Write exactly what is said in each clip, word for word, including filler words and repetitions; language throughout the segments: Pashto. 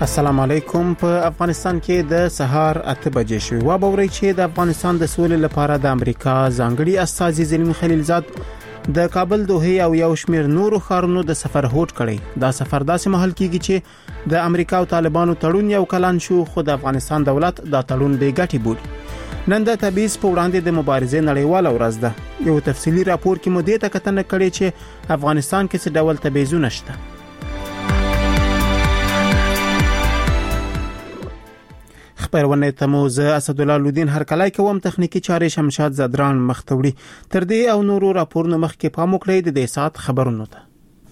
السلام علیکم. په افغانستان کې د سهار اته بجې شوې و به وري چې د افغانستان د سولې لپاره د امریکا ځانګړي استازي زلمی خلیلزاد د کابل دوحه او یو شمېر نورو ښارونو د سفر هوډ کړی. دا سفر داسې مهال کېږي چې د امریکا او طالبانو تړون یو کلن شو، خو د افغانستان دولت دا تړون بې ګټې بولي. نن د تبعیض په وړاندې د مبارزې نړیواله ورځ ده. یو تفصیلی راپور کې مو دې ته کتنه کړې چې افغانستان کې څه ډول تبعیضونه شته. خبرونه ته مو زه اسد الله لودین هر کلای کوم، تخنیکی چارې شمشاد زدران مختوړي. تر دې او نورو راپورونو مخکې پام وکړئ د دې سات خبرونو ته.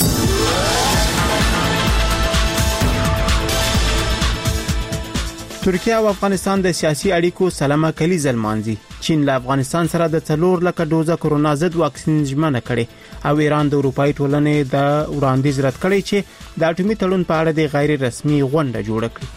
ترکیه او افغانستان د سیاسي اړیکو سلامه کلیز المانزي. چین له افغانستان سره د څلور لک ډوزه کرونا ضد واکسین ژمنه کړې او ایران د اروپאי ټولنې د وړاندیز رد کړی چې د اټومي تړون په اړه د غیر رسمي غونډه جوړه کړي.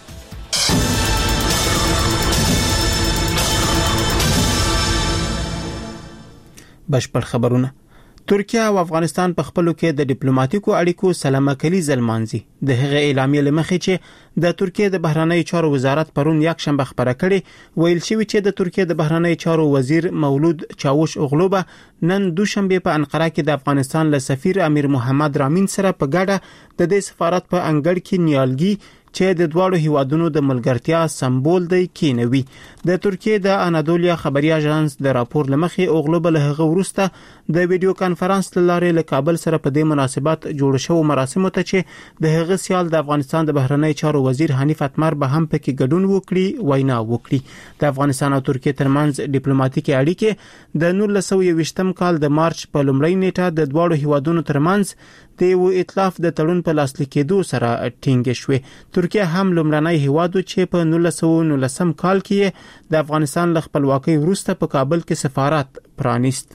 بشپړ خبرونه. ترکیه او افغانستان په خپلو کې د ډیپلوماټیکو اړیکو سلامه کلیز المانزي د هغه اعلامیه لمخې چې د ترکیه د بهرنی چارو وزارت پرون یک شنبه خبره کړې، ویل شوی چې د ترکیه د بهرنی چارو وزیر مولود چاوش اوغلوبه نن دوشنبه په انقره کې د افغانستان له سفیر امیر محمد رامین سره په ګډه د دې سفارت په انګړ کې نیالګي چې د دواړو هیوادونو د ملګرتیا سمبول دی کینوي. د ترکیه د انادولیا خبري اژانس د راپور لمخې اوغلوبه له هغه وروسته د ویډیو کانفرنس لاره له کابل سره په دې مناسبت جوړ شو مراسمو ته چې د هغه سیال د افغانستان د بهرنی چارو وزیر حنیف اتمر به هم پکې ګډون وکړي وینا وکړي. د افغانستان او ترکیه ترمنځ ډیپلوماټیکي اړیکې د نولس سوه یوویشتم کال د مارچ په لومړۍ نیټه د دواړو هیوادونو ترمنځ د یو ائتلاف د تړون په لاسلیک کېدو سره ټینګ شوې. ترکیه هم لومړنی هیواد چې په نولس سوه نولسم کال کې د افغانستان له خپلواکۍ وروسته په کابل کې سفارت پرانیست.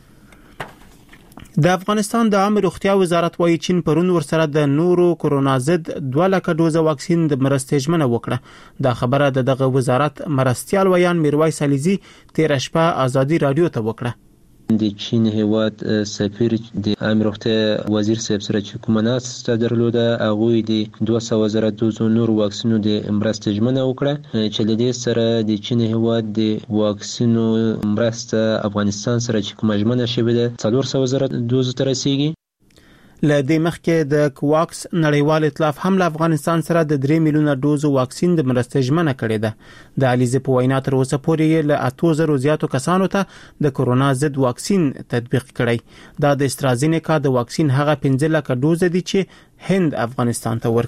د افغانستان د عامه روغتیا وزارت وايي چین پرون ورسره د نورو کرونا ضد دوه لک ډوزه واکسین د مرستې ژمنه وکړه. دا خبره د دغه وزارت مرستيال ویان میرویس علیزي تیر شپه ازادي رادیو ته وکړه. د چین هیواد سفیر د عامه روغتیا وزیر صاحب سره چې کومه ناسته درلوده، هغوی د دوه سوه زره دوزو نور واکسینو د مرستې ژمنه وکړه چې له دې سره د چین هیواد د واکسینو مرسته افغانستان سره چې کومه ژمنه شوې ده څلور سوه زره دوزو ته رسیږي. له دې مخکې د کوواکس نړیوال ائتلاف هم له افغانستان سره د درې میلیونه ډوزو واکسین د مرستې ژمنه کړې ده. د علیزه په وینا تر اوسه پورې له اته زره زیاتو کسانو ته د کرونا ضد واکسین تطبیق کړی. دا د استرازینیکا د واکسین هغه پنځه لک ډوزه دي چې هند افغانستان ته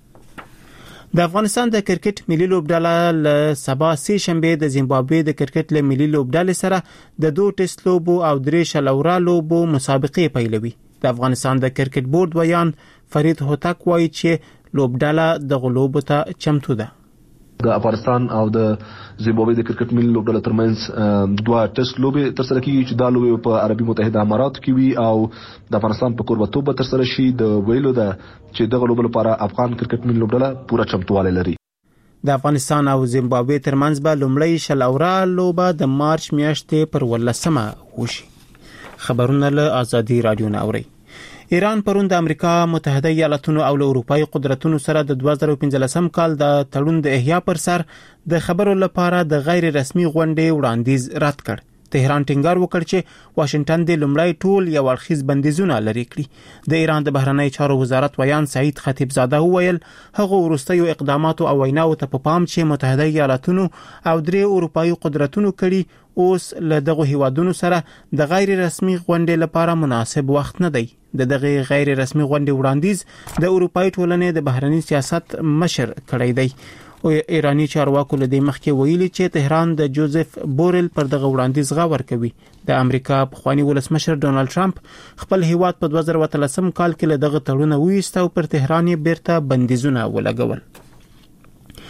ورکړي. د افغانستان د کرکټ ملي لوبډله له سبا سه شنبه د زیمبابوې د کرکټ له ملي لوبډلې سره د دوه ټیسټ لوبو او درې شلورا لوبو مسابقې پیلوي. د افغانستان د کرکټ بورډ ویان فرید هوتک وایي چې لوبډله د غلوبو ته چمتو ده. د افغانستان او د زیمبابوې د کرکټ ملي لوبډله ترمنځ دوه ټیسټ لوبې ترسره کیږي چې دا لوبې په عربي متحده اماراتو کې وي او د افغانستان په کوربتوب به ترسره شي. د ویلو ده چې دغه لوبې لپاره افغان کرکټ ملي لوبډله پوره چمتووالی لري. د افغانستان او زیمبابوې ترمنځ به لومړی شلورا لوبه د مارچ میاشتې پر ولسمه وشي. خبرونه له ازادي رادیو نه اوري. ایران پرون د امریکا متحده ایالاتونو او له اروپאי قدرتونو سره د دوه زره پنځلسم کال د تړون د احیا پر سر د خبرو لپاره د غیر رسمي غونډې وړاندیز رد کړ. تهران ټینګار وکړ چې واشنگټن د لومړی ټول یو اړخیز بندیزونه لري کړی. د ایران د بهرنی چارو وزارت ویان سعید خطیبزاده وویل هغه وروستیو اقدامات او ویناو ته په پام چې متحده ایالاتونو او درې اروپאי قدرتونو کړي اوس له دغه هیوادونو سره د غیر رسمي غونډې لپاره مناسب وخت نه دی. د دغه غیر رسمي غونډې وړاندیز د اروپאי ټولنې د بهرنی سیاست مشر کړی دی. او ایرانی چارواکو له دې مخکې ویلي چې تهران د جوزف بورل پر دغه وړاندیز غور کوي. د امریکا پخوانی ولسمشر ډونالد ټرمپ خپل هیواد په دوه زره اتلسم کال کې له دغه تړون ویسته او پر تهران یې بیرته بندیزونه ولګول.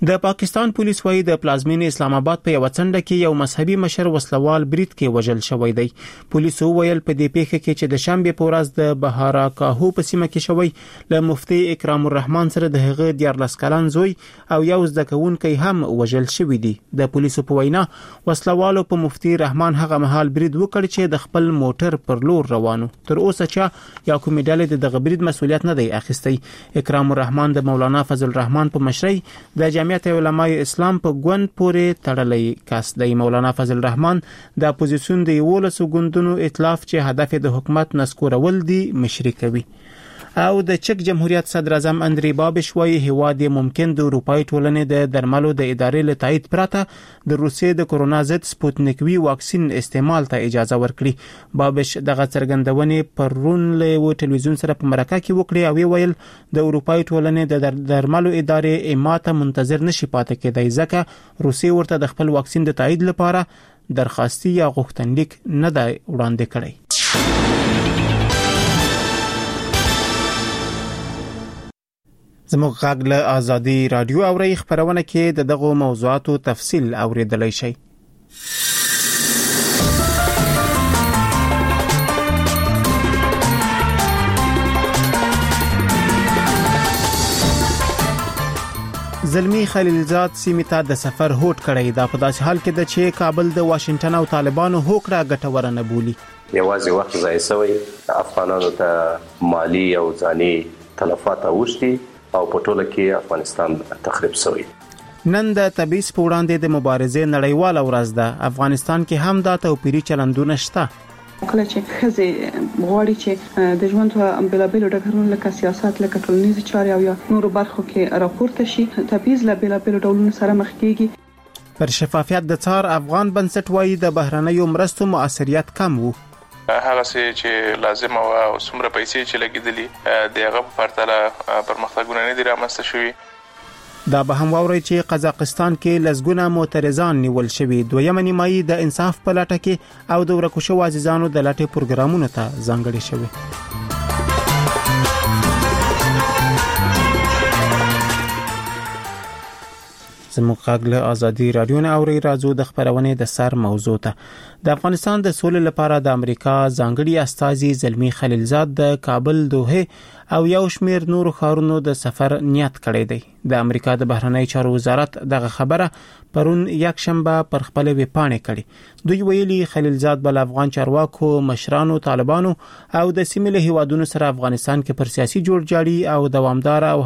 د پاکستان پولیس وايي د پلازمینې اسلام آباد په یو څنډه کې یو مذهبي مشر وسلوال برید کې وژل شوی دی. پولیس وویل په دې پیښه کې چې د شنبه په ورځ د بهارا کاهو په سیمه کې شوی له مفتي اکرام الرحمن سره د هغه دیارلس کلن زوی او یو زده کوونکی هم وژل شوی دی. د پولیسو په وینا وسلوالو په مفتي رحمان هغه مهال برید وکړ چې د خپل موټر پر لور روانو. تر اوسه چې یا کومې ډلې د دغه برید مسولیت نه دی اخیستی. اکرام الرحمن د مولانا فضل الرحمن په مشرۍ د جمعیت علماء اسلام په ګوند پورې تړلې کس دی. مولانا فضل الرحمن د اپوزیسیون د یولس ګوندونو ائتلاف چې هدف د حکومت نسکورول دي مشري کوي. او د چک جمهوریت صدر اعظم اندری بابش وايي هیواد ممکن د اروپای ټولنې د درملو د ادارې له تایید پرته د روسیې د کرونا ضد سپوتنیک وی واکسین استعمال ته اجازه ورکړي. بابش دغه څرګندونې پرون له ټلویزیون سره په مرکه کې وکړي او ویل د اروپای ټولنې د درملو ادارې اماته منتظر نشي پاتې کېدای ځکه روسیې ورته د خپل واکسین د تایید لپاره درخواستي یا غوښتنلیک نه دی وړاندې کړی. زموږ غږ له آزادي رادیو اوري خبرونه کې د دغه موضوعاتو تفصیل اوریدلای شئ. زلمی خلیلزاد سیمه ته د سفر هوټ کړی دا په داسې حال کې د چې کابل د واشنگټن او طالبانو هوکړه ګټوره نه بولی. یوازې وخت ضایع شوی افغانانو ته مالی او ځاني تلفات اوښتي او په ټوله کې افغانستان تخریب شوی. نن د تبعیض په وړاندې د مبارزې نړیواله ورځ ده. افغانستان کې هم دا توپیري چلندونه شته. کله چې خزه غواړي چې د ژوند په بلابل ډګرونو لکه سیاست لکه ټولنیز چارې او یا نورو برخو کې راپورته شي تبعیض له بلابل ډولونو سره مخ کیږي. پر شفافیت د څار افغان بنسټ وايي د بهرنیو مرستو مؤثریت کم وو. هغه چې لازم او څومره پیسې چې لګیدلې دغه په پرتله پرمختګونه نه دي رامنځته شوي. دا به هم واوري چې قزاقستان کې لزګونه معترضان نیول شوي. دویمه نیمایي د انصاف په لټه کې او د ورکو شوو عزیزانو د لټې پروګرامونو ته ځانګړي شوي. زموږ غږ له آزادي رادیو نه اوري راځو د خبرونې د سر موضوع ته. د افغانستان د سولې لپاره د امریکا ځانګړي استازي زلمی خلیلزاد د کابل دوحه او یو شمېر نورو ښارونو د سفر نیت کړی دی. د امریکا د بهرنی چارو وزارت دغه خبره پرون یک شنبه پر خپل ویب پاڼه کړي. دوی ویلي خلیلزاد بل افغان چارواکو مشرانو طالبانو او د سیمې له هیوادونو سره افغانستان کې پر سیاسي جوړجاړي او دوامدار او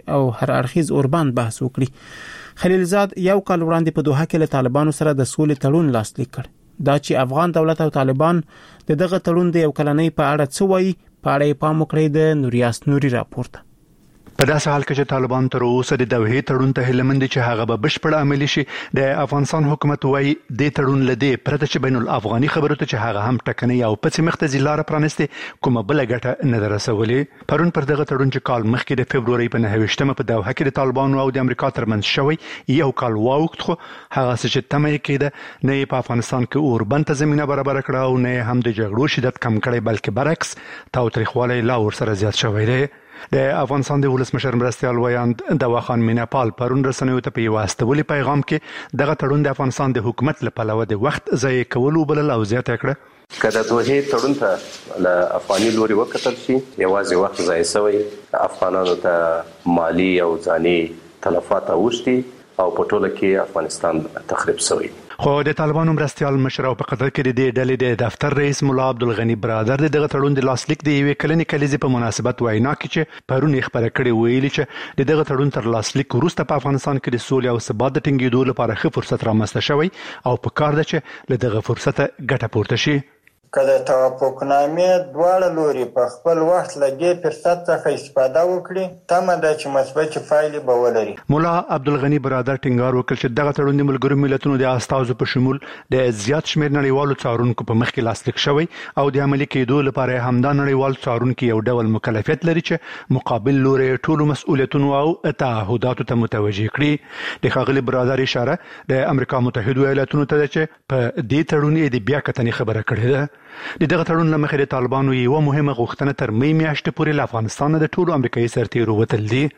هر اړخیز اوربند بحث وکړي. خلیلزاد یو کال وړاندې په دوحه کې له طالبانو سره د سولې تړون لاسلیک کړ. دا چې افغان دولت او طالبان د دغه تړون د یو کلنۍ په اړه څه وایي په اړه پام وکړئ د نوریاس نوري راپورته. په داسې حال کې چې طالبان تر اوسه د دوحې تړون ته هیلمند چې هغه به بشپړ عملی شي د افغانستان حکومت وايي د تړون لدی پرته چې بین الافغاني خبرو ته چې هغه هم ټکنۍ او پڅ مختزي لار پرانسته کومه بل ګټه نه درسولې. پرون پر دغه تړون چې کال مخکې د فبرवरी په نهه په دوحه کې د طالبانو او د امریکا ترمنځ شوی یو کال واوښت خو هغه چې تمه کېده نه په افغانستان کې اوربند ته زمينه برابر کړه او نه هم د جګړو شدت کم کړي بلکې برعکس تاوتریخوالی لا ور سره زیات شوی دی. د افغانستان د ولسمشر مرستیال ویاند دواخان میناپال پرون رسنیو ته په واسطولي پیغام کې دغه تړون د افغانستان د حکومت لپاره د وخت ضایع کولو بلل او زیاته کړه. کله دوه تړون ته له افغاني لوري وکتل شي یوازې وخت ضایع شوی افغانانو ته مالی او ځاني تلفات اوښتي او په ټوله کې افغانستان تخریب شوی. خو د طالبانو مرستیال مشر او په قطر کې د ډلې د دفتر رئیس مولا عبدالغنی برادر دغه تړون د لاسلیک د یوې کلنې کلیزې په مناسبت وینا کې چې پرون یې خبره کړې ویلي چې دغه تړون تر لاسلیک وروسته په افغانستان کې د سولې او ثبات د ټینګېدو لپاره ښه فرصت رامنځته شوی او په کار ده چې له دغه فرصت ګټه پورته شي. کله توافقنامې دواړه لوري په خپل وخت لګي فرصت څخه استفاده وکړي تمه ده چې مثبت فایلې به ولري. مولا عبدالغنی برادر ټینګار وکړ چې دغه تړون د ملګرو ملتونو د استازو په شمول د زیات شمېر نړیوالو څارونکو په مخ کې لاسلیک شوی او د عملي کېدو لپاره همدا نړیوال څارونکي یو ډول مکلفیت لري چې مقابل لوري ټولو مسؤلیتونو او تعهداتو ته متوجه کړي. د ښاغلي برادر اشاره د امریکا متحده ایالاتونو ته چې په دې تړون یې د بیا کتنې خبره کړې ده. د دغه تړون له مخې د طالبانو یو مهمه غوښتنه تر مې میاشتې پورې له افغانستان د ټولو امریکایي سرتیرو وتل دي.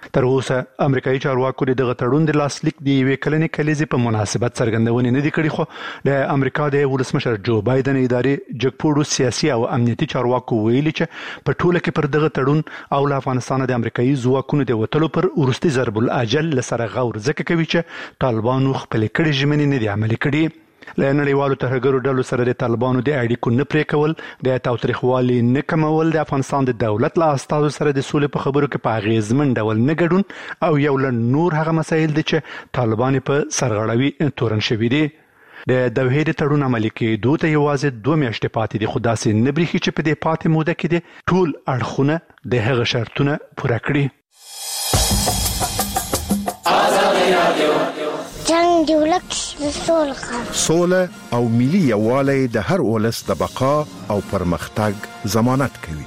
تر اوسه امریکایي چارواکو دغه تړون د لاسلیک دی وی کلنې کلیزې په مناسبت څرګندونه نه دی کړې، خو د امریکا د ولسمشر جو بایدن ادارې جګپوړو سیاسي او امنیتي چارواکو ویلي چې په ټوله کې پر دغه تړون او له افغانستان د امریکایي ځواکونو د وټلو پر ورستي ضرب الاجل لسره غور ځکه کوي چې طالبانو خپل کړي ژمنې نه دي عملي کړي. له نړیوالو ترهګرو ډلو سره د طالبانو د اړیکو نه پرې کول، د تاوتریخوالي نه کمول، د افغانستان د دولت له استازو سره د سولې په خبرو کې په اغیزمن ډول نه ګډون او یو له نور هغه مسایل دي چې طالبان په سرغړوي تورن شوي دي. د دوحې د تړون عملي کېدو ته یوازې دوه میاشتې پاتې دي، خو داسې نه برېښي چې په دې پاتې موده کې د ټول اړخونه د هغه شرطونه پوره کړي. جنگ دی ولک د سوله سوله او ملي یووالی د هر ولس د بقا او پرمختګ ضمانت کوي.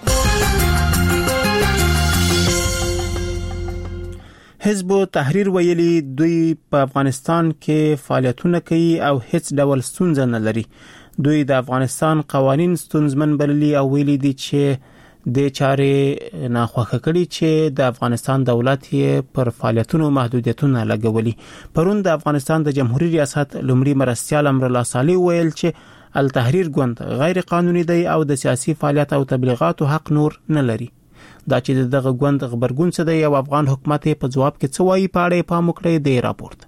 حزب تحریر ویلي دوی په افغانستان کې فعالیتونه کوي او هیڅ ډول ستونزه نه لري. دوی د افغانستان قوانين ستونزمن بللي او ویلي دي چې د چارې ناخوښه کړي چې د افغانستان دولت یې پر فعالیتونو محدودیتونه لګولي. پرون د افغانستان د جمهوریت ریاست لومړي مرستیال امر الله صالح ویل چې التحریر ګوند غیر قانوني دی او د سیاسي فعالیت او تبلیغاتو حق نور نه لري. دا چې دغه ګوند خبرګون څه دی او افغان حکومت په جواب کې څه وایي په اړه پام وکړئ د راپورټ.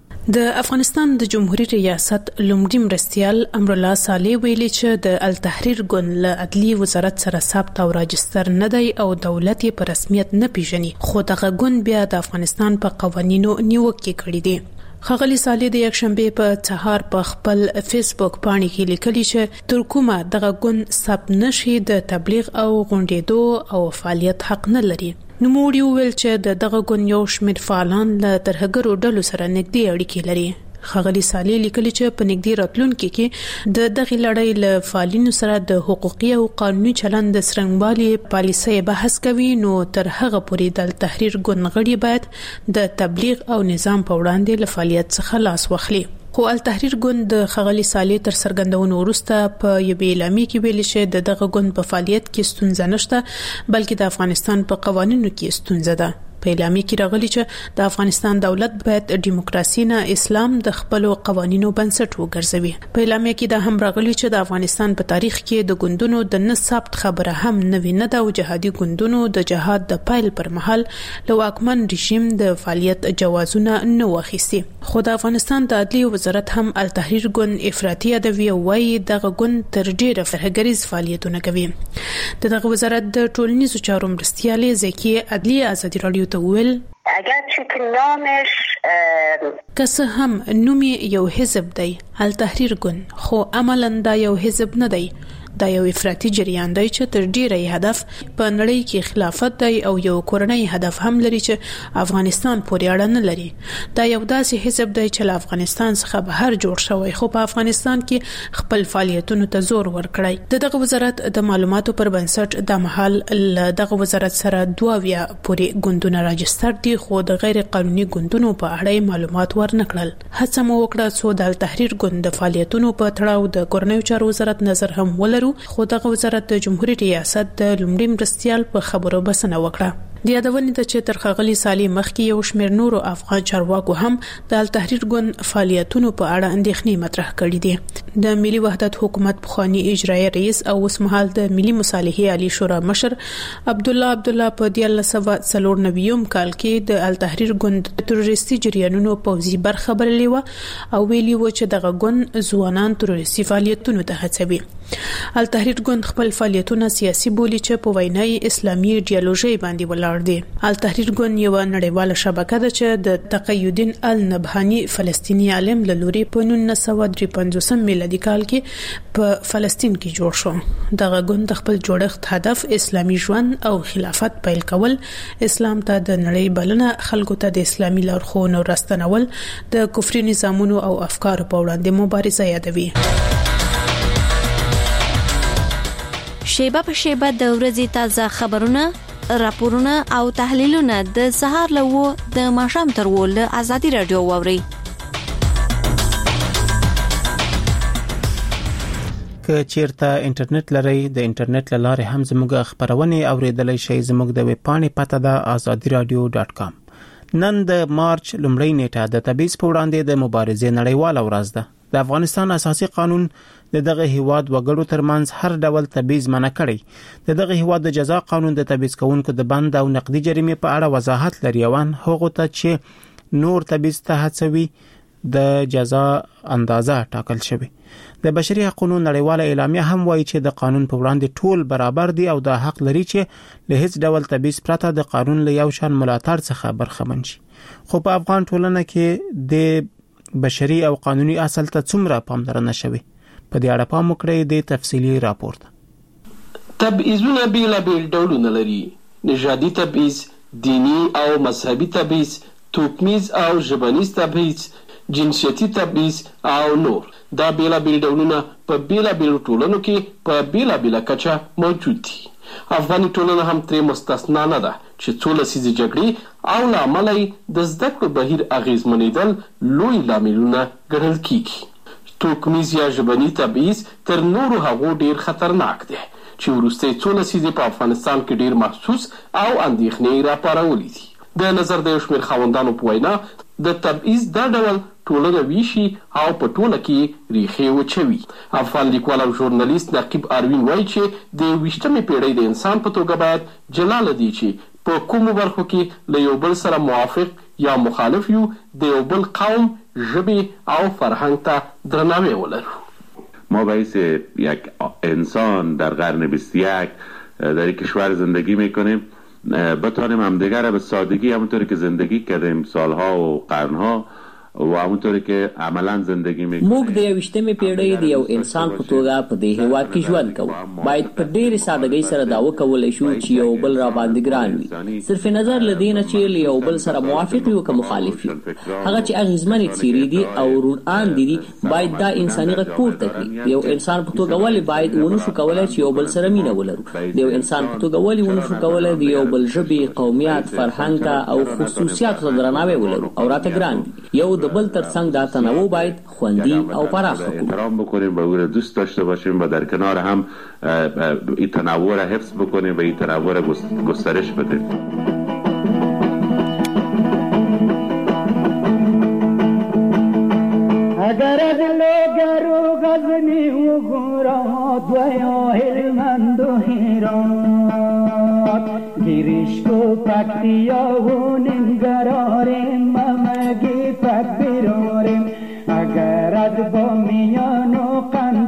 د افغانستان د جمهوریت ریاست لومړي مرستیال امر الله صالح ویلي چې د التحریر ګوند له عدلي وزارت سره ثبت او راجستر نه دی او دولت یې په رسمیت نه پیژني، خو دغه ګوند بیا د افغانستان په قوانینو نیوکې کړې دي. ښاغلي صالح د یکشنبه په سهار په خپل فیسبوک باندې کې لیکلي چې تر کومه دغه ګوند ثبت نشي د تبلیغ او غونډېدو او فعالیت حق نه لري. نو موږ ویل چې د دغه ګوند یو شمېر فعالان له ترهګرو ډلو سره نږدې اړیکې لري. ښاغلي صالح لیکلي چې په نږدې راتلونکي کې د دغه لړۍ له فعالینو سره د حقوقي او قانوني چلند د څرنګوالي پالیسۍ بحث کوي، نو تر هغه پورې د تحریر ګوند غړي باید د تبلیغ او نظام په وړاندې له فعالیت څخه لاس واخلي. خو التحریر ګوند د ښاغلي صالح تر څرګندونو وروسته په یو اعلامیه کې ویلي چې د دغه ګوند په فعالیت کې ستونزه نشته، بلکې د افغانستان په قوانینو کې ستونزه ده. په اعلامیه کې راغلي چې د افغانستان دولت باید دیموکراسي نه اسلام د خپل قوانینو بنسټ وګرځوي. په اعلامیه کې دا هم راغلي چې د افغانستان په تاریخ کې د ګوندونو د نه ثبت خبره هم نوي نه ده او جهادي ګوندونو د جهاد د پایل پر مهال له واکمن رژیم د فعالیت جوازونه نه واخیستي. خو د افغانستان د عدلي وزارت هم التحریر ګوند افراطي ادوي وایي دغه ګوند تر ډیره فرهګریز فعالیتونه کوي. دغه وزارت د ټولنیزو چارو مرستیالې زکی عدلي ازادي رادیو ته ویل اگر چې نامش کسه هم نومي یو حزب دی التحریر ګوند، خو عملاً دا یو حزب نه دی. دا یو افراطي جریان دی چې تر ډیره هدف په نړۍ کې خلافت دی او یو کورنۍ هدف هم لري چې افغانستان پورې اړه نه لري. دا یو داسې حزب دی چې له افغانستان څخه بهر جوړ شوی، خو په افغانستان کې خپل فعالیتونو ته زور ورکړی. دغه وزارت د معلوماتو پر بنسټ د محل دغه وزارت سره دوه ویا پورې ګوندونه راجستر دي، خو د غیر قانوني ګوندونو په اړه معلومات ورنکړل. هڅه مو وکړه څو د تحریر ګوند د فعالیتونو په تړاو د کورنیو چارو وزارت نظر هم ولرو، خو دغه وزارت د جمهوریت ریاست د لومړي مرستیال په خبرو بسنه وکړه. د یادونې ته چې تر ښاغلي صالح مخکې یو شمېر نورو افغان چارواکو هم د التحریر ګوند فعالیتونو په اړه اندېښنې مطرح کړې دي. د ملي وحدت حکومت پخوانی اجرایي رئیس او اوسمهال د ملي مصالحې عالی شورا مشر عبد الله عبد الله په دیارلس سوه څلور نوي کال کې د التحریر ګوند تروریستي جریانونو پوځي برخه بللې و او ویلي و چې دغه ګوند ځوانان تروریستي فعالیتونو ته هڅوي. التحریر ګوند خپل فعالیتونه سیاسي بولي چې په وینای اسلامي ایډیالوژي باندې ولاړ دي. التحریر ګوند یو نړیواله شبکه ده چې د تقیالدین النبهانی فلسطینی عالم له لوري په نولس سوه درې پنځوس میلادي کال کې په فلسطین کې جوړ شو. دغه ګوند خپل جوړښت هدف اسلامي ژوند او خلافت پیل کول، اسلام ته د نړۍ بلنه، خلکو ته د اسلامي لارښوونو راستنول، د کفري نظامونو او افکارو په وړاندې مبارزه یادوي. شیبه په شیبه د ورځې تازه خبرونه، راپورونه او تحلیلونه د سهار له و د ماښام تر و له ازادي رادیو واوري. که چیرته انټرنیټ لري د انټرنیټ لاره هم زموږ خبرونه اوریدلای شئ. زموږ د ویب پاڼې پته ده آزادی رادیو ډاټ کام. نن د مارچ لومړۍ نیټه د تبعیض په وړاندې د مبارزې نړیواله ورځ ده. د افغانستان اساسي قانون د دغه هیواد وګړو ترمنځ هر ډول تبعیض منع کړي. د دغه هیواد د جزا قانون د تبعیض کوونکو د بند او نقدي جریمې په اړه وضاحت لري او هغه ته چې نور تبعیض ته هڅوي د جزا اندازه ټاکل شوی. د بشري حقوقو نړیواله اعلامیه هم وایي چې د قانون په وړاندې ټول برابر دي او د حق لري چې له هیڅ ډول تبعیض پرته د قانون له یو شان ملاتړ څخه برخمن شي. خو په افغان ټولنه کې د بشري او قانوني اصل ته څومره پاملرنه شوی؟ په دې اړه پام وکړئ د تفصیلی راپور ته. تبعیضونه بیلابیل ډولونه لري: نژادي تبعیض، دینی او مذهبي تبعیض، توکمیز او ژبنیز تبعیض، جنسیتي تبعیض او نور. دا بیلابیل ډولونه په بیلابیل ټولنو کې په بیلابیله کچه موجود دي. افغاني ټولنه هم ترې مستثنا نه ده چې څو لسیزې جګړې او له امله یې د زده کړو بهیر اغېزمنېدل لوی لاملونه ګڼل کېږي. توکمیز یا ژبني تبعیض تر نورو هغو ډېر خطرناک دی چې وروستۍ څو لسیزې په افغانستان کې ډېر محسوس او اندېښنې راپارولې دي. د نظر د یو شمېر خاوندانو په وینا د تبعیض دا ډول ټولنه ویشي او په ټوله کې ریښې وچوي. افغان لیکوال او ژورنالیست نقیب اروین وایي چې د یوویشتمې پیړۍ د انسان په توګه باید جلا له دې چې په کومو برخو کې له یو بل سره موافق یا مخالف یو د یو بل قوم، ژبې او فرهنګ ته درناوی ولرو. ما باعث یک انسان در قرن بیست و یک در کشور زندگی میکنیم بتوانیم همدیگر را به سادگی همونطوری که زندگی کردیم سالها و قرنها و همونطوری که عملا زندگی میکنیم. موږ د یوویشتمې پیړۍ د یو انسان په توګه په دې هېواد کې ژوند کوو. باید په ډېرې سادګۍ سره دا وکولی شو چې یو بل را باندې ګران وي، صرف نظر له دې نه چې له یو بل سره موافق وي او که مخالف وي. هغه چې اغېزمنې څېرې دي او روڼاندې دي باید دا انساني غږ پورته کړي. د یو انسان په توګه ولې باید ونه شو کولی چې یو بل سره مینه ولرو؟ د یو انسان په توګه ولې ونه شو کولی د یو بل ژبې، قومیت، فرهنګ ته او خصوصیاتو ته درناوی ولرو او راته ګران وي؟ یو د بل ترڅنګ دا تنوع باید خوندي او پراخ کړو. احترام بکنیم و او را دوست داشته باشیم و در کنار هم این تنوع را حفظ بکنیم و این تنوع را گسترش بدیم. اگر از لوگرو غزنی و گورات و یا هلمند و هیرات گیرشت و پکتیا و ننگراریم ممگی پک بیراریم اگر از بامیان و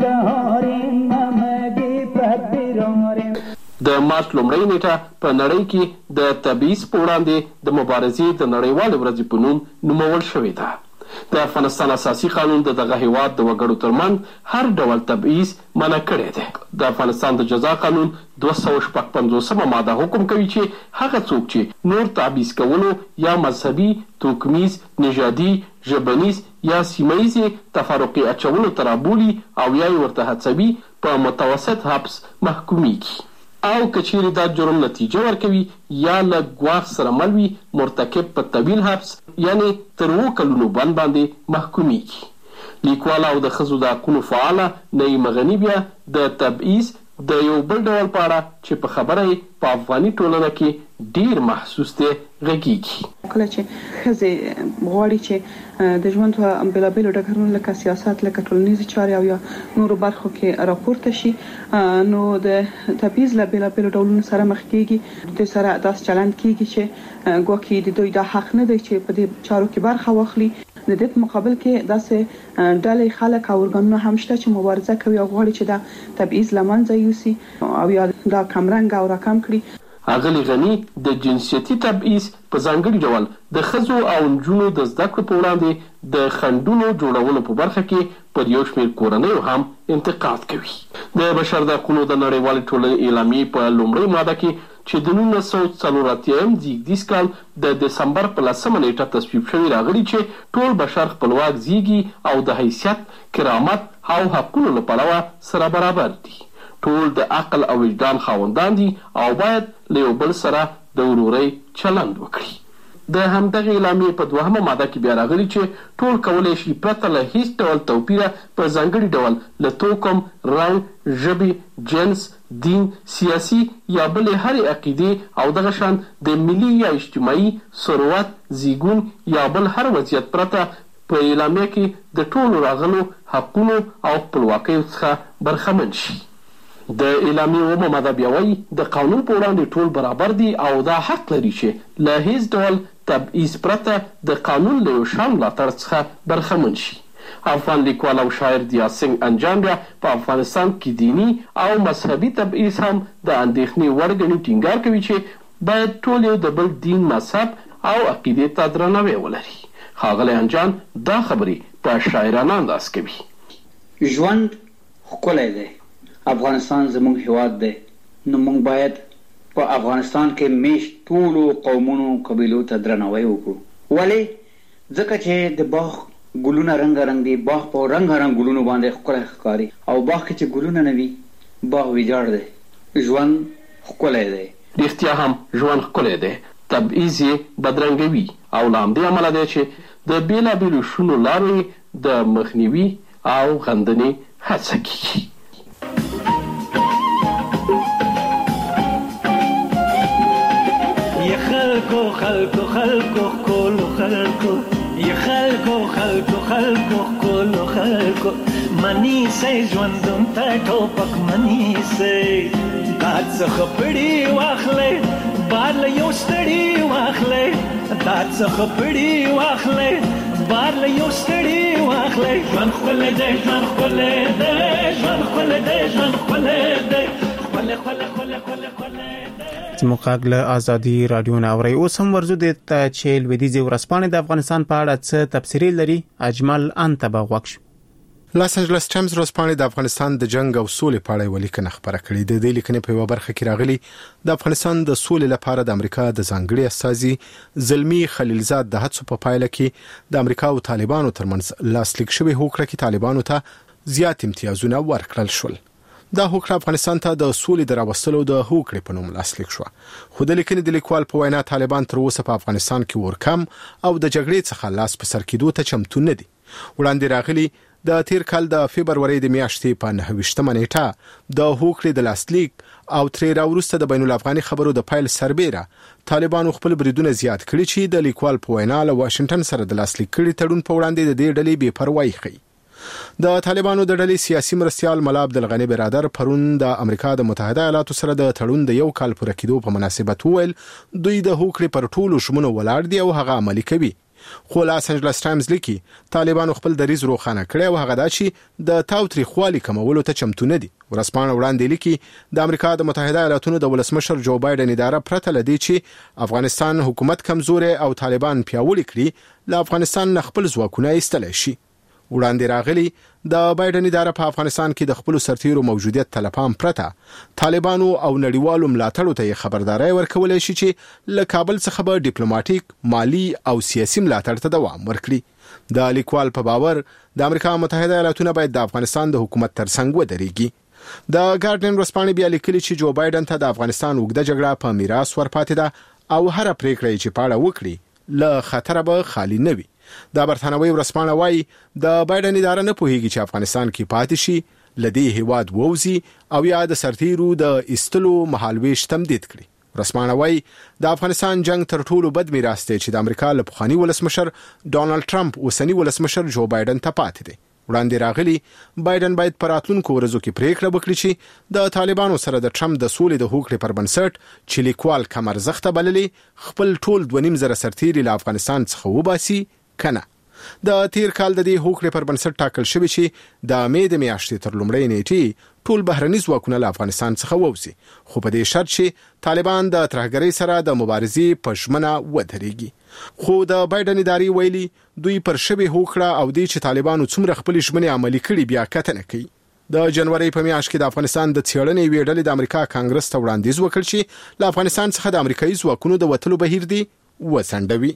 قندهاریم ممگی پک بیراریم. د مارچ لومړۍ نیټه په نړۍ کې د تبعیض په وړاندې د مبارزې د نړیوالې ورځې په نوم نومول شوې ده. د افغانستان اساسي قانون د دغه هیواد د وګړو ترمنځ هر ډول تبعیض منع کړی دی. د افغانستان د جزا قانون دوه سوه شپږ پنځوسمه ماده حکم کوي چې هغه څوک چې نور تبعیض کولو یا مذهبي، توکمیز، نژادي، ژبنیز یا سیمهیزې تفرقې اچولو ته رابولي او یا یې ورته هڅوي په متوسط حبس محکومیږي. او که چیرې دا جرم نتیجه ورکوي یا له ګواښ سره مل وي مرتکب په طویل حبس یعنی تر اووه کلونو بند باندې محکومیږي. لیکواله او د ښځو د حقونو فعاله نعیم غني بیا د تبعیض د یو بل ډول په اړه چې په خبره یې په افغاني ټولنه کې ډیر محسوس دی غږیږي. کله چې ښځې غواړي چې د ژوند په بېلابېلو ډګرونو لکه سیاست، لکه ټولنیزې چارې او یا نورو برخو کې راپورته شي نو د تبعیض له بېلابېلو ډولونو سره مخ کېږي. د دوی سره داسې چلند کېږي چې ګواکې د دوی دا حق نه دی چې په دې چارو کې برخه واخلي. د دې په مقابل کې داسې ډلې خلک او ارګانونه هم شته چې مبارزه کوي او غواړي چې دا تبعیض له منځه یوسي او یا دا کمرنګ او راکم کړي. اغلې غني د جنسیتي تبعیض په ځانګړي ډول د ښځو او نجونو د زده کړو په وړاندې د خنډونو جوړولو په برخه کې پر یو شمېر کورنیو هم انتقاد کوي. د بشر د حقونو د نړیوالې ټولنې اعلامیې په لومړۍ ماده کې چې د نولس سوه څلور اتیایم زیږدیز کال د دسمبر په لسمه نیټه تصویب شوي راغلي چې ټول بشر خپلواک زیږي او د حیثیت، کرامت او حقونو له پلوه سره برابر دي. ټول د عقل او وجدان خاوندان دي او باید له یو بل سره د ورورۍ چلند وکړي. د همدغې اعلامیې په دوهمه ماده کې بیا راغلي چې ټول کولی شي پرته له هیڅ ډول توپیره په ځانګړي ډول له توکم، رنګ، ژبې، جنس، دین، سیاسي یا بلې هرې عقیدې او دغه شان د ملي یا اجتماعي ثروت، زیږون یا بل هر وضعیت پرته په اعلامیه کې د ټولو راغلو حقونو او خپلواکیو څخه برخمن شي. د اعلامیې اوومه ماده بیا وایي د قانون په وړاندې ټول برابر دي او دا حق لري چې له هیڅ ډول تبعیض پرته د قانون له یو شان ملاتړ څخه برخمن شي. افغان لیکوال او شاعر دیاسنګ انجان بیا په افغانستان کې دینی او مذهبي تبعیض هم د اندېښنې وړ ګڼي. ټینګار کوي چې باید ټول یو د بل دین، مذهب او عقیدې ته درناوی ولري. ښاغلی انجان دا خبرې په شاعرانه انداز کوي. ژوند ښکلی دی، افغانستان زموږ هیواد دی، نو موږ باید په افغانستان کې میشت ټولو قومونو قبیلو ته درناوی وکړو. ولې؟ ځکه چې د باغ ګلونه رنګارنګ دي، باغ په رنګارنګ ګلونو باندې ښکلی ښکاري، او باغ کې چې ګلونه نه وي باغ ویجاړ دی. ژوند ښکلی دی. رښتیا هم ژوند ښکلی دی، تبعیض یې بدرنګوي او له همدې امله دی چې د بېلابېلو شونو لارې د مخنیوي او غندنې هڅه کیږي. خلکو خلکو خلکو خلکو خلکو یا خلکو خلکو خلکو خلکو خلکو منی سي ژوندون ته ټوپک منی سي دات څخه پړی واخلې بار له یو ستړي واخلې دات څخه پړی واخلې بار له یو ستړي واخلې ژوند خپل دې ژوند خپل دې ژوند خپل دې ژوند خپل دې خپل خپل خپل خپل خپل زموږ له ازادي رادیو ناوري اوس هم ورزو د چې لویدیځ ورسپانې د افغانستان په اړه څه تفسیری لري. اجمل انتبه وکش لاس انجلس ټایمز ورسپانې د افغانستان د جنگ او سولې په اړه ولیکنه خبره کړې ده. د لیکنې په یو برخه کې راغلي د افغانستان د سولې لپاره د امریکا د ځانګړي استازي زلمی خلیلزاد د هڅو په پایله کې د امریکا او طالبانو ترمنځ لاسلیک شوی هوکړه کې طالبانو ته زیات امتیازونه ورکړل شول. دا هوکړه افغانستان ته د سولې د راوستلو د هوکړې په نوم لاسلیک شو. خو د لیکنې د لیکوال په وینا طالبان تر اوسه په افغانستان کې ورکم او د جګړې څخه لاس په سر کېدو ته چمتو نه دي. وړاندې راغلي د تیر کال د فبرवरी د میاشتې په نهه ویشتمه نیټه د هوکړې د لاسلیک او ترې راوروسته د بین الافغاني خبرو د فایل سربېره طالبانو خپل بریدونه زیات کړي چې د لیکوال په وینا له واشنگټن سره د لاسلیک کړي تړون په وړاندې د دې ډلې بې پروايي ښيي. د طالبانو د ډلې سیاسي مرستيال ملا عبدالغنی برادر پرون د امریکا د متحده ایالاتو سره د تړون د یو کال پوره کېدو په مناسبت وویل دوی د هوکړې پر ټولو شمونو ولاړ دي او هغه عملي کوي. خو لاس انجلس ټایمز لیکي طالبانو خپل دریځ روښانه کړی او هغه دا چې د تاوتریخوالي کمولو ته چمتو نه دي. ورسپانه وړاندې لیکي د امریکا د متحده ایالاتو د ولسمشر جو بایدن اداره پرته لدی چې افغانستان حکومت کمزوري او طالبان پیاوړي کړي له افغانستان نه خپل ځواکونه ایستلی شي. وړاندې راغلي د بایدن اداره په افغانستان کې د خپل سرتیرو موجودیت تلپام پرته طالبانو او نړیوالو ملاتړو ته خبرداري ورکولای شي چې له کابل څخه به ډیپلوماټیک، مالی او سیاسي ملاتړ ته دوام ورکړي. د لیکوال په باور د امریکا متحده ایالاتونه باید د افغانستان د حکومت ترڅنګ ودرېږي. د ګارډین ورسپانې بیا لیکلي چې جو بایدن ته د افغانستان اوږده جګړه په میراث ورپاتې ده او هر پریکړه چې پاړه وکړي له خطر به خالی نه وي. د برتانوي ورسپانه وايي د بایدن اداره نه پوهیږي چې افغانستان کې پاتې شي، لدی هیواد ووزي او یا د سرتیرو د استلو مهالويش تمدید کړي. ورسپانه وايي د افغانستان جنگ تر ټولو بد میراث دی چې د امریکا له پخوانی ولسمشر ډونالد ټرمپ اوسنی ولسمشر جو بایدن ته پاتې دی. وړاندې راغلي بایدن باید په راتلونکو ورځو کې پریکړه وکړي چې د طالبانو سره د ټرمپ د سولې د هوکړې پر بنسټ چې لیکوال کم ارزښته بللي خپل ټول دوه نیم زره سرتیري له افغانستان څخه وباسي کنه. د تیر کال د دې هوکړې پر بنسټ ټاکل شوی چې د مې د میاشتې تر لومړۍ نیټې ټول بهرني ځواکونه له افغانستان څخه ووځي، خو په دې شرط چې طالبان د ترهګرۍ سره د مبارزې په ژمنه ودرېږي. خو د بایدن ادارې ویلي دوی پر شوی هوکړه او د چې طالبانو څومره خپل ژمنې عملي کړي بیا کتنه کوي. د جنوري په میاشت کې د افغانستان د څېړنې ویډلې د امریکا کانګرس ته وړاندیز وکړ چې له افغانستان څخه د امریکایي ځواکونو د وټلو بهیر دی وسنډوي.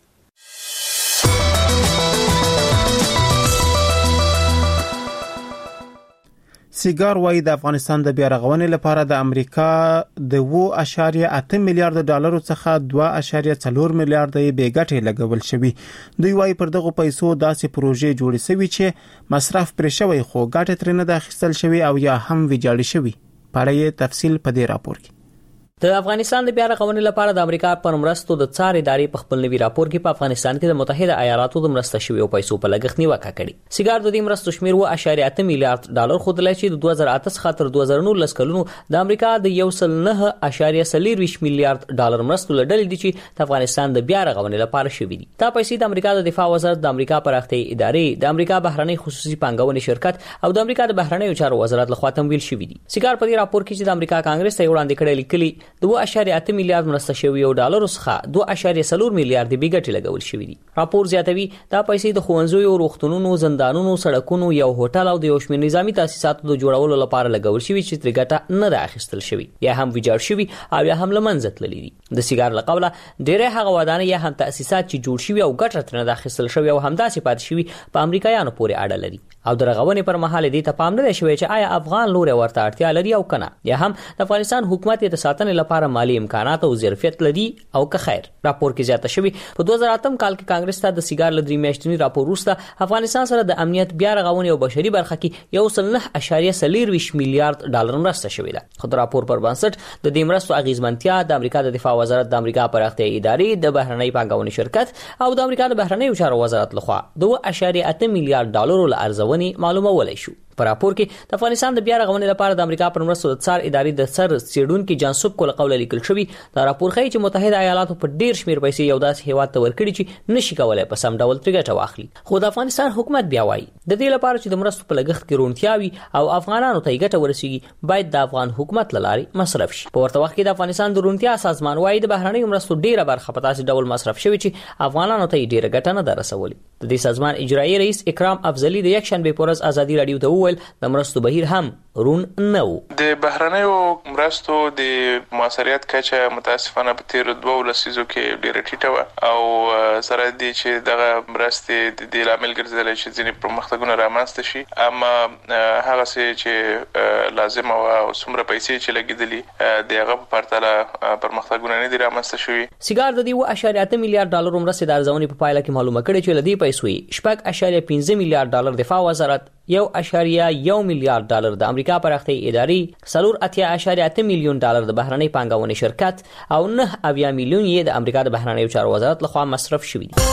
سیګار وايي د افغانستان د بیا رغونې لپاره د امریکا د دوه اعشاریه اته میلیارډ ډالر څخه دوه اعشاریه څلور میلیارډ یې بې ګټې لګول شوی. دوی وايي پر دغه پیسو داسې پروژې جوړې شوی چې مصرف پرې شوی خو ګټه ترې نه د اخیستل شوی او یا هم ویجاړې شوی. پړې تفصیل په دې راپور کې. د افغانستان د بیا رغونې لپاره د امریکا پر مرستو د څار ادارې په خپل نوي راپور کې په افغانستان کې د متحده ایالاتو د مرسته شویو پیسو په لګښت نیوکه کړې. سیګار د دې مرستو شمیر و اعشاریه اته میلیارډ ډالر خودلای چې د دوه زره اته څخه تر دوه زره نولس کلونو د امریکا د یو سل نه اعشاریه څلور میلیارډ ډالر مرستو لړل دي چې د افغانستان د بیا رغونې لپاره شوې دي. دا پیسې د امریکا د دفاع وزارت، د امریکا پراختیایي ادارې، د امریکا بهرنۍ خصوصي پانګونې شرکت او د امریکا د بهرنیو چارو وزارت لخوا تمویل شوې دي. سیګار په دې راپور کې چې د امریکا کانګرس ته وړاندې کړی لیکلي دوه اعشاریه اته میلیارډ مرسته شوی او ډالر څخه دوه اعشاریه څلور میلیارډ بې ګټې لګول شوی دي. راپور زیاتوي دا پیسې د ښوونځیو، روغتونونو، زندانونو، سړکونو، یو هوټل او د یو شمېر نظامی تاسیساتو د جوړولو لپاره لګول شوی چې ترې ګټه نه ده اخیستل شوی، یا هم ویجاړ شوی او یا هم له منځه تللي دي. د سیګار له قبله ډېری هغه ودانۍ یا هم تاسیسات چې جوړ شوي او ګټه ترې نه ده اخیستل شوی او همداسې پاتې شوي په امریکایانو پورې اړه لري او د رغونې پر مهال دې ته پام نه دی شوی چې آیا افغان لوري ورته اړتیا لري او کنه، یا هم د افغانستان حکومت د ساتنې لپاره مالی امکانات او ظرفیت لري او که خیر. راپور کې زیاته شوی په دوه زره اته کال کې کانګرس ته د سیګار لدري میاشتنی راپور وروسته افغانستان سره د امنیت، بیا رغونې او بشري برخه کې یو سل نه اعشاریه څلور میلیارډ ډالر مرسته شوې ده. خو د راپور پر بنسټ د دې مرستو اغیزمنتیا د امریکا د دفاع وزارت، د امریکا پراختیایي ادارې، د بهرنۍ پانګونې شرکت او د امریکا د بهرنیو چارو وزارت لخوا دوه اعشاریه اته میلیارډ ډالر له ارزونې معلومولای شو. په راپور کې د افغانستان د بیا رغونې لپاره د امریکا پر مرستو د څار ادارې د سر څېړونکي جانسوب کول قوله لیکل شوی. دا راپور ښیي چې متحده ایالاتو په ډیر شمیر پیسې یو داسې هیواد ته ورکړي چې نشي کولای په سم ډول ترې ګټه واخلي. خو د افغانستان حکومت بیا وایي د دې لپاره چې د مرستو په لګښت کې روڼتیا وي او افغانانو ته ګټه ورسیږي باید د افغان حکومت له لارې مصرف شي. په ورته وخت کې د افغانستان د روڼتیا سازمان وایي د بهرنیو مرستو ډیره برخه په داسې ډول مصرف شوی چې افغانانو ته ډیره ګټه نه ده رسولې. د دې سازمان اجرایي رئیس اکرام افضلی د یک شنبه پر ورځ ازادي رادیو ته وویل د مرستو بهیر هم رون نه و. د بهرنیو مرستو د موثریت کچه متاسفانه په تیر دوه لسیزو کې ډیره ټیټه و او سره دي چې دغه مرستې د دې لامل ګرځیدل چې ځینې پرمختګونه رامنځته شي، اما هغه څه چې لازم او څومره پیسې چې لګیدلي دغه په پرتله پرمختګونه نه دي رامنځته شوي. سیګار د دې و اعشاریه اته میلیارډ ډالر مرستې د ارزونې په پایله کې معلومه کړې چې لدی پیسې شپږ اعشاریه پنځه میلیارډ ډالر دفاع وزارت، یو اعشاریه یو میلیارډ ډالر د امریکا پراختیایي ادارې، څلور اتیا اعشاریه اته میلیون ډالر د بهرنۍ پانګونې شرکت او نه اویا میلیون یې د امریکا د بهرنیو چارو وزارت لخوا مصرف شوي دي.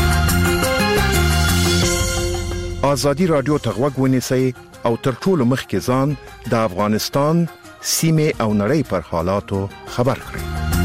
ازادي رادیو ته غوږ ونیسئ او تر ټولو مخکې ځان د افغانستان سیمه او نړۍ پر حالاتو خبر کړئ.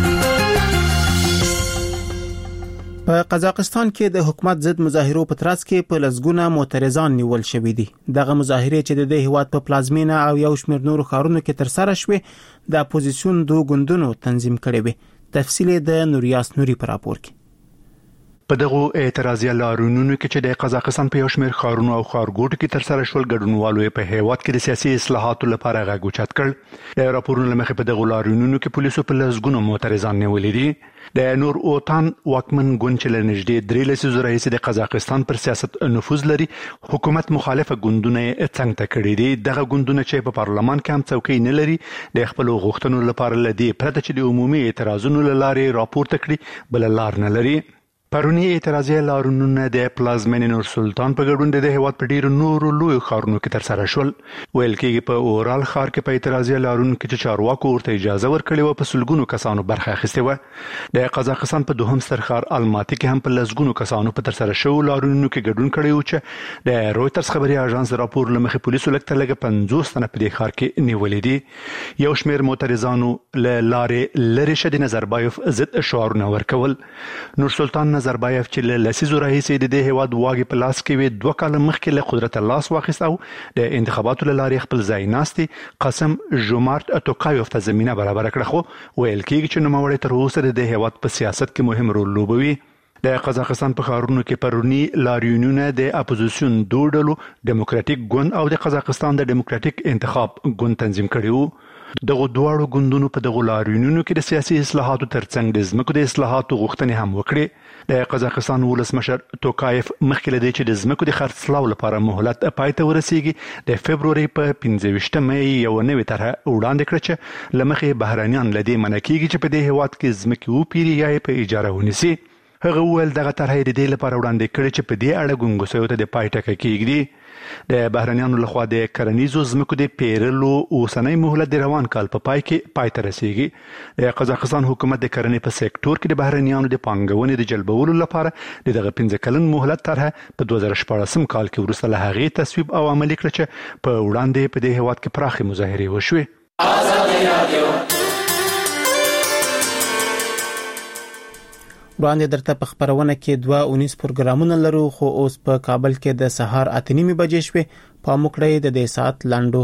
په قزاقستان کې د حکومت ضد مظاهرو په ترڅ کې په لسګونه معترضان نیول شوي دي. دغه مظاهرې چې د دې هیواد په پلازمینه او یو شمېر نورو ښارونو کې تر سره شوې د اپوزیسیون دوه ګوندونو تنظیم کړي وي. تفصیل د نوریاس نوري په راپور کې. په دغه اعتراضي لارونونو کې چې د قزاقستان په یو شمېر ښارونو او ښارګوټو کې تر سره شول ګډونوالو په هیواد کې د سیاسي اصلاحاتو لپاره غږ اوچت کړ. د راپورونو لمخې په دغه لارونونو کې پولیسو په لسګونو معترضان نیولې دي. د نور اوتان واکمن ګوند چې له نږدې درې لسیزو راهیسې د قزاقستان پر سیاست نفوذ لري، حکومت مخالفه ګوندونه یې څنګ ته کړي دي. دغه ګوندونه چې په پارلمان کې هم څوکۍ نه لري د خپل غوښتنو لپاره لدی پرته چې د عمومي اعتراضونو لاره راپورته کړي بل لار نه لري. پرونی اعتراضي لارونونه د پلازمینې نور سلطان په ګډون د هیواد په ډیرو نورو لوی ښارونو کې تر سره شول. ویل کېږي په اورال ښار کې په اعتراضي لارونو کې چې چارواکو ورته اجازه ورکړې و په سلګونو کسانو برخه اخیستې و. د قزاقستان په دوهم ستر ښار الماتي کې هم په لسګونو کسانو په تر سره شوو لارونو کې ګډون کړی و چې د رويټرز خبري اژانس راپور لمخې پولیسو لکه لګه پنځوس تنه په دې ښار کې نیولې دي. یو شمېر معترضانو له لارې لری شدي نظربایف ضد شعارونه ورکول. نور سلطان نظربایف چې له لسیزو راهیسې د دې هیواد واګي په لاس کې وي دوه کال مخکې له قدرت لاس واخیست او د انتخاباتو لارې خپل ځای ناستي قسم جومارت اتوقایف ته زمينه برابر کړه. خو ویل کېږي چې نوموړی تر اوسه د دې هیواد په سیاست کې مهم رول لوبوي. د قزاقستان په ښارونو کې پرونی لاریونونه د اپوزیسیون دوه ډلو ډیموکراټیک ګوند او د قزاقستان د ډیموکراټیک انتخاب ګوند تنظیم کړي وو. دغه دواړو ګوندونو په دغه لاریونونو کې د سیاسي اصلاحاتو ترڅنګ د ځمکو د اصلاحاتو غوښتنې هم وکړې. د قزاقستان ولسمشر توکایف مخکې له دې چې د ځمکو د خرڅلاو لپاره مهلت پای ته ورسیږي د فبروري په پنځه ویشتمه مې یو نوې طرحه وړاندې کړه چې له مخې بهرانيان له دې منع کیږي چې په دې هیواد کې ځمکې وپیري یا په اجاره ونیسي. هغه وویل دغه طرحه د دې لپاره وړاندې کړې چې په دې اړه ګونګسیو ته د پای ټکی کېږدي. د بهرانيانو لخوا د کرنیزو ځمکو د پیرلو اوسنۍ مهلت د روان کال په پای کې پای ته رسیږي. د قزاقستان حکومت د کرنې په سکتور کې د بهرانيانو د پانګونې د جلبولو لپاره د دغه پنځه کلن مهلت طرحه په دوه زره شپاړسم کال کې وروسته له هغې تصویب او عملي کړه چې په وړاندې په دې هیواد کې پراخې مظاهرې وشوې. وړاندې درته په خبرونه کې دوه اونیس پروګرامونه لرو، خو اوس په کابل کې د سهار اته نیمې بجې شوې. په موکړې د دې سات لاندو